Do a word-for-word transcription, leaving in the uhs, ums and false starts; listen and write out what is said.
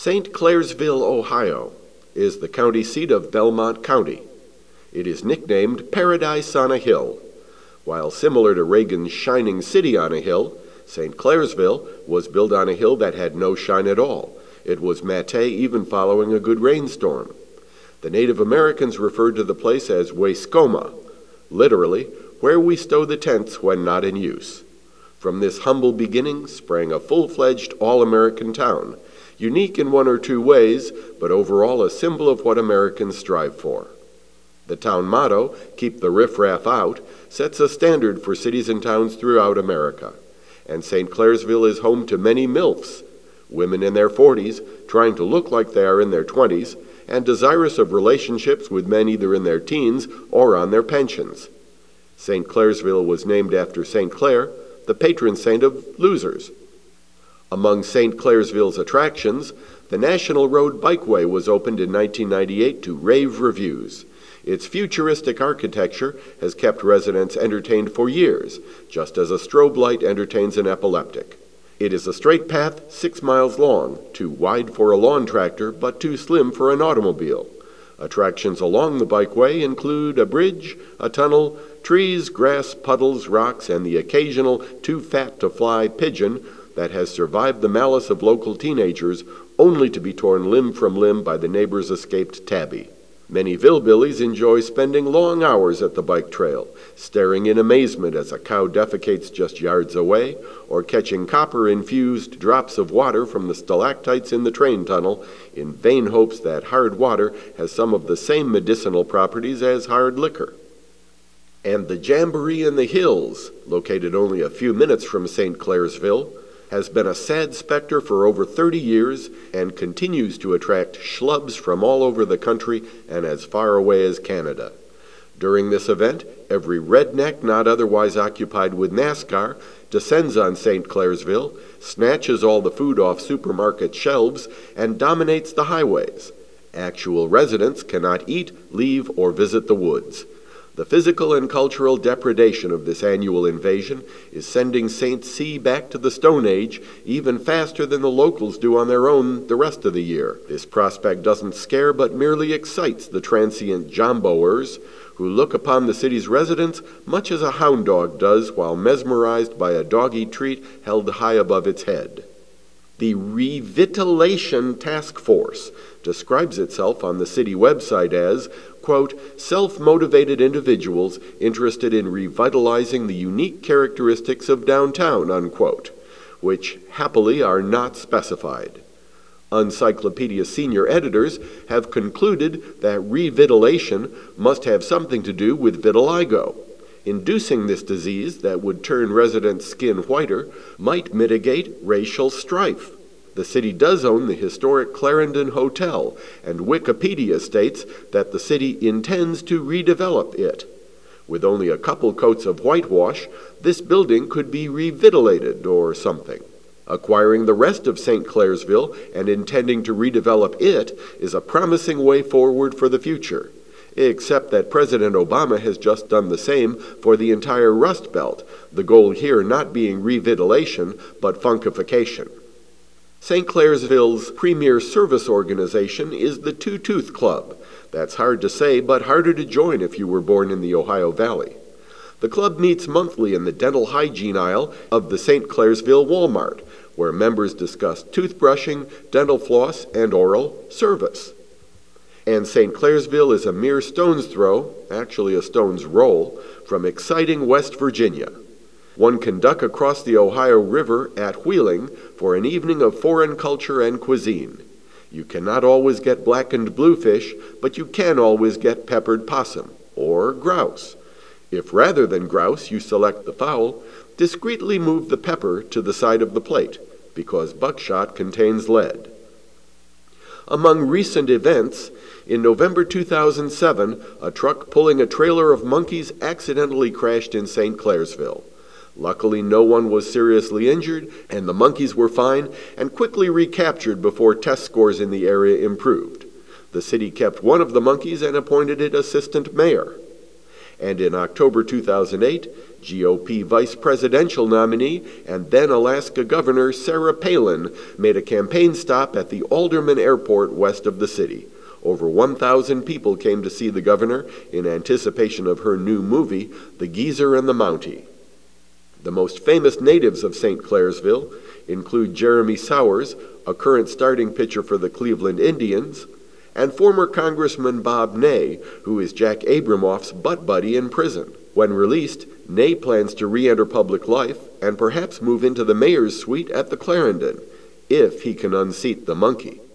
Saint Clairsville, Ohio, is the county seat of Belmont County. It is nicknamed Paradise on a Hill. While similar to Reagan's Shining City on a Hill, Saint Clairsville was built on a hill that had no shine at all. It was matte even following a good rainstorm. The Native Americans referred to the place as Waskoma, literally, where we stow the tents when not in use. From this humble beginning sprang a full-fledged all-American town, unique in one or two ways, but overall a symbol of what Americans strive for. The town motto, "Keep the riffraff out," sets a standard for cities and towns throughout America. And Saint Clairsville is home to many MILFs, women in their forties, trying to look like they are in their twenties, and desirous of relationships with men either in their teens or on their pensions. Saint Clairsville was named after Saint Clair, the patron saint of losers. Among Saint Clairsville's attractions, the National Road Bikeway was opened in nineteen ninety-eight to rave reviews. Its futuristic architecture has kept residents entertained for years, just as a strobe light entertains an epileptic. It is a straight path six miles long, too wide for a lawn tractor, but too slim for an automobile. Attractions along the bikeway include a bridge, a tunnel, trees, grass, puddles, rocks, and the occasional too-fat-to-fly pigeon that has survived the malice of local teenagers, only to be torn limb from limb by the neighbor's escaped tabby. Many Villbillies enjoy spending long hours at the bike trail, staring in amazement as a cow defecates just yards away, or catching copper-infused drops of water from the stalactites in the train tunnel in vain hopes that hard water has some of the same medicinal properties as hard liquor. And the Jamboree in the Hills, located only a few minutes from Saint Clairsville, has been a sad specter for over thirty years and continues to attract schlubs from all over the country and as far away as Canada. During this event, every redneck not otherwise occupied with NASCAR descends on Saint Clairsville, snatches all the food off supermarket shelves, and dominates the highways. Actual residents cannot eat, leave, or visit the woods. The physical and cultural depredation of this annual invasion is sending Saint C back to the Stone Age even faster than the locals do on their own the rest of the year. This prospect doesn't scare but merely excites the transient jomboers who look upon the city's residents much as a hound dog does while mesmerized by a doggy treat held high above its head. The Revitalization Task Force describes itself on the city website as, quote, self-motivated individuals interested in revitalizing the unique characteristics of downtown, unquote, which happily are not specified. Uncyclopedia senior editors have concluded that revitalization must have something to do with vitiligo. Inducing this disease that would turn residents' skin whiter might mitigate racial strife. The city does own the historic Clarendon Hotel, and Wikipedia states that the city intends to redevelop it. With only a couple coats of whitewash, this building could be revitalated or something. Acquiring the rest of Saint Clairsville and intending to redevelop it is a promising way forward for the future, except that President Obama has just done the same for the entire Rust Belt, the goal here not being revitalization, but funkification. Saint Clairsville's premier service organization is the Two Tooth Club. That's hard to say, but harder to join if you were born in the Ohio Valley. The club meets monthly in the dental hygiene aisle of the Saint Clairsville Walmart, where members discuss toothbrushing, dental floss, and oral service. And Saint Clairsville is a mere stone's throw, actually a stone's roll, from exciting West Virginia. One can duck across the Ohio River at Wheeling for an evening of foreign culture and cuisine. You cannot always get blackened bluefish, but you can always get peppered possum, or grouse. If rather than grouse you select the fowl, discreetly move the pepper to the side of the plate, because buckshot contains lead. Among recent events, in November two thousand seven, a truck pulling a trailer of monkeys accidentally crashed in Saint Clairsville. Luckily, no one was seriously injured, and the monkeys were fine and quickly recaptured before test scores in the area improved. The city kept one of the monkeys and appointed it assistant mayor. And in October two thousand eight, G O P vice presidential nominee and then Alaska Governor Sarah Palin made a campaign stop at the Alderman Airport west of the city. Over one thousand people came to see the governor in anticipation of her new movie, The Geezer and the Mountie. The most famous natives of Saint Clairsville include Jeremy Sowers, a current starting pitcher for the Cleveland Indians, and former Congressman Bob Ney, who is Jack Abramoff's butt buddy in prison. When released, Ney plans to re-enter public life and perhaps move into the mayor's suite at the Clarendon, if he can unseat the monkey.